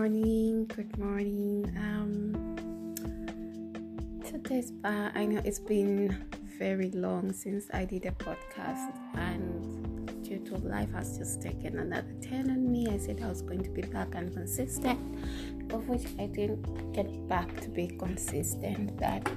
morning. Good morning. I know it's been very long since I did a podcast, and due to life has just taken another turn on me. I said I was going to be back and consistent, of which I didn't get back to be consistent. That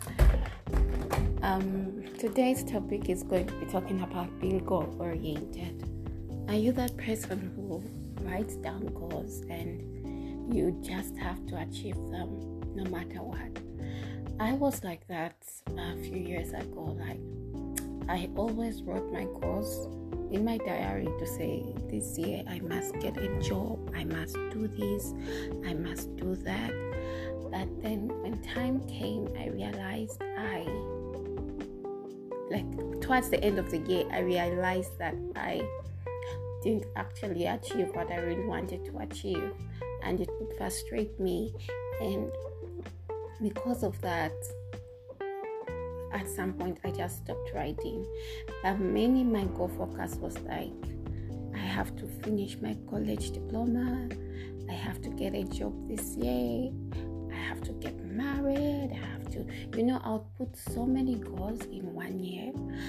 today's topic is going to be talking about being goal-oriented. Are you that person who writes down goals and you just have to achieve them no matter what? I was like that a few years ago. Like, I always wrote my goals in my diary to say, this year I must get a job, I must do this, I must do that. But then when time came, I realized towards the end of the year, I realized that I didn't actually achieve what I really wanted to achieve, and it would frustrate me. And because of that, at some point I just stopped writing. But mainly my goal focus was like, I have to finish my college diploma, I have to get a job this year, I have to get married, I have to, I'll put so many goals in 1 year,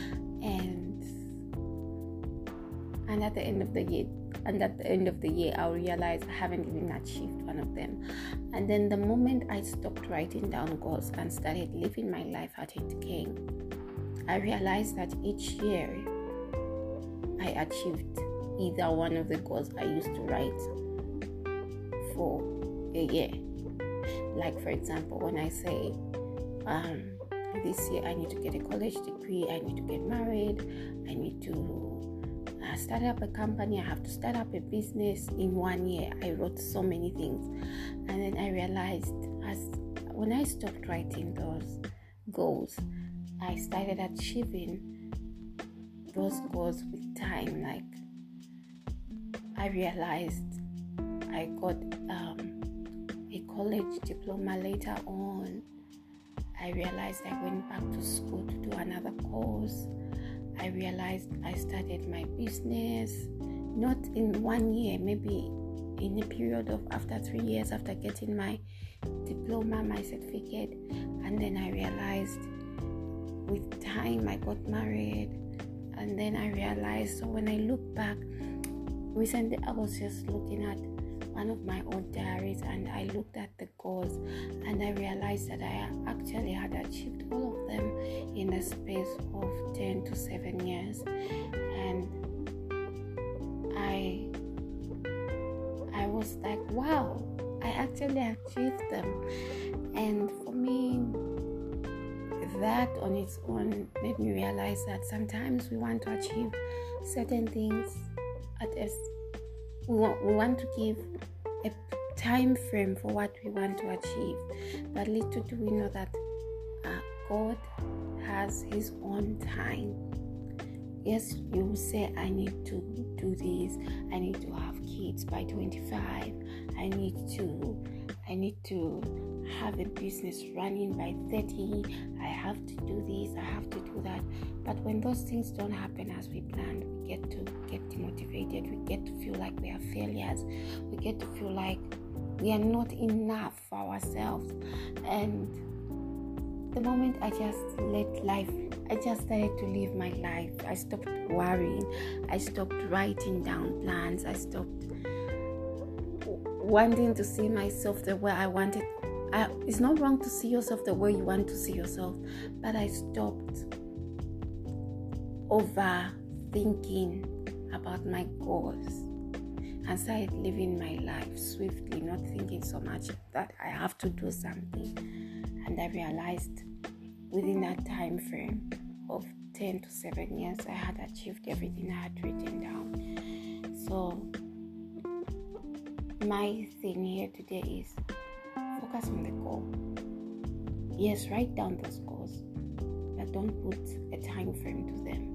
and at the end of the year, I'll realize I haven't even achieved one of them. And then the moment I stopped writing down goals and started living my life as it came, I realized that each year I achieved either one of the goals I used to write for a year. Like, for example, when I say, this year I need to get a college degree, I need to get married, I need to start up a company, I have to start up a business. In 1 year, I wrote so many things. And then I realized when I stopped writing those goals, I started achieving those goals with time. Like, I realized I got a college diploma later on. I realized I went back to school to do another course. I realized I started my business, not in 1 year, maybe in a period of after 3 years after getting my diploma, my certificate. And then I realized with time I got married. And then I realized, so when I look back, recently I was just looking at one of my old diaries, and I looked at the goals, and I realized that I actually had achieved all of them in a space of 10 to 7 years. And I was like, wow, I actually achieved them. And for me, that on its own made me realize that sometimes we want to achieve certain things we want to give a time frame for what we want to achieve, but little do we know that God has His own time. Yes, you will say, I need to do this, I need to have kids by 25, I need to have a business running by 30, I have to do this, I have to do that. But when those things don't happen as we planned, we get to get demotivated, we get to feel like we are failures, we get to feel like we are not enough for ourselves. And the moment I just started to live my life, I stopped worrying, I stopped writing down plans, I stopped wanting to see myself the way I wanted. It's not wrong to see yourself the way you want to see yourself, but I stopped overthinking about my goals and started living my life swiftly, not thinking so much that I have to do something. And I realized within that time frame of 10 to 7 years, I had achieved everything I had written down. So my thing here today is focus on the goal. Yes, write down those goals, but don't put a time frame to them.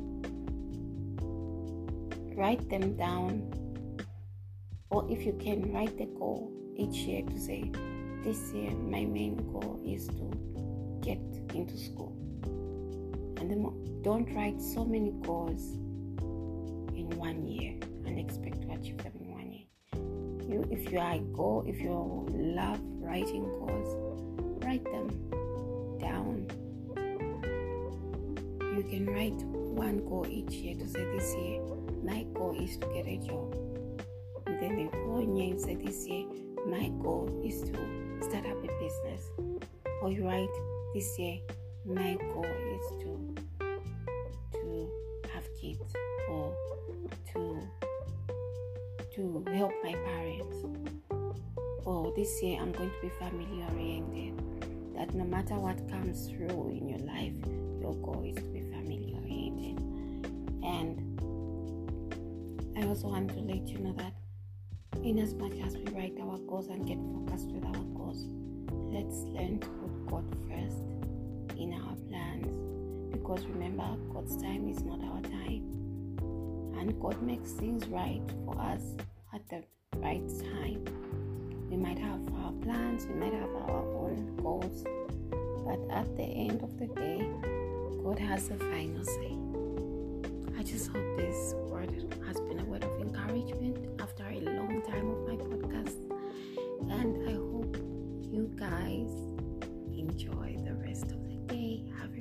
Write them down, or if you can, write the goal each year to say, this year my main goal is to get into school. And then don't write so many goals in 1 year and expect to achieve them in 1 year. if you love writing goals, write them down. You can write one goal each year to say, this year my goal is to get a job. And then the following year you say, this year my goal is to start up a business. Or you write, this year my goal is to have kids, or to help my parents. Or this year I'm going to be family oriented. That no matter what comes through in your life, your goal is to be family oriented. And I also want to let you know that in as much as we write our goals and get focused with our goals, let's learn to put God first in our plans. Because remember, God's time is not our time. And God makes things right for us at the right time. We might have our plans, we might have our own goals, but at the end of the day, God has the final say. I just hope this word has been a word of encouragement after a long time of my podcast, and I hope you guys enjoy the rest of the day. Have a